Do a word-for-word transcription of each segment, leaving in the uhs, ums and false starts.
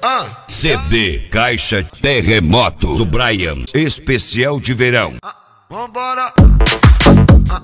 Ah. C D Caixa Terremoto do Brian, especial de verão. Ah, vambora. Ah.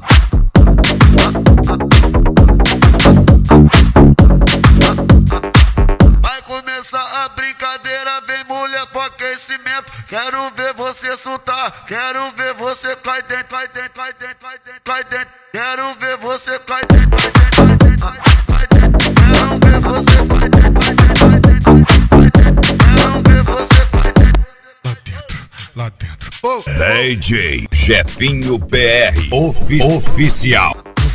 Vai começar a brincadeira, vem mulher pro aquecimento. Quero ver você soltar, quero ver você cai dentro, cai dentro, cai dentro, cai dentro, cai dentro. Quero ver você cai dentro, cai dentro, cai dentro, cai dentro. Quero ver você cai dentro, cai dentro, cai dentro, cai dentro. Quero ver você cai dentro. Lá dentro, lá dentro. Oh. D J Jefinho B R Ofi Oficial.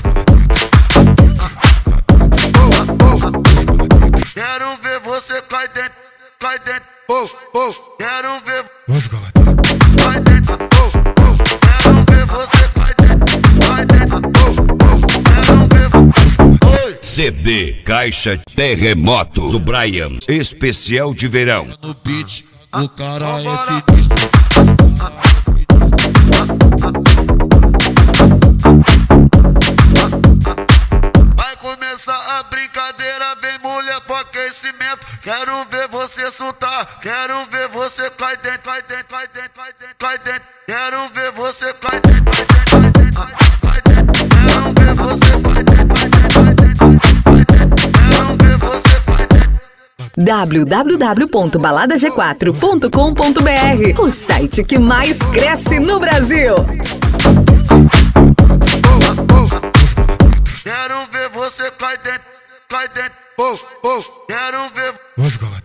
Quero ver você cai dentro, cai dentro, oh, oh. Quero ver, Vamos jogar lá dentro. cai dentro, oh, oh. Quero ver você cai dentro, cai dentro, oh, oh. Quero ver, oi. C D Caixa Terremoto do Brian, especial de verão. No beat, o cara é Vambora. sinistro. Vai começar a brincadeira, vem mulher pro aquecimento. Quero ver você soltar, quero ver você cai dentro, cai dentro, cai dentro, cai dentro, cai dentro. Quero ver você cai dentro, cai dentro, cai dentro, cai dentro. Quero ver você cai dentro, cai dentro, cai dentro, cai dentro. Quero ver você cai dentro. w w w ponto balada g quatro ponto com ponto b r, o site que mais cresce no Brasil. Quero ver você cai dentro, cai dentro, oh, oh. Quero ver. Vamos jogar lá dentro.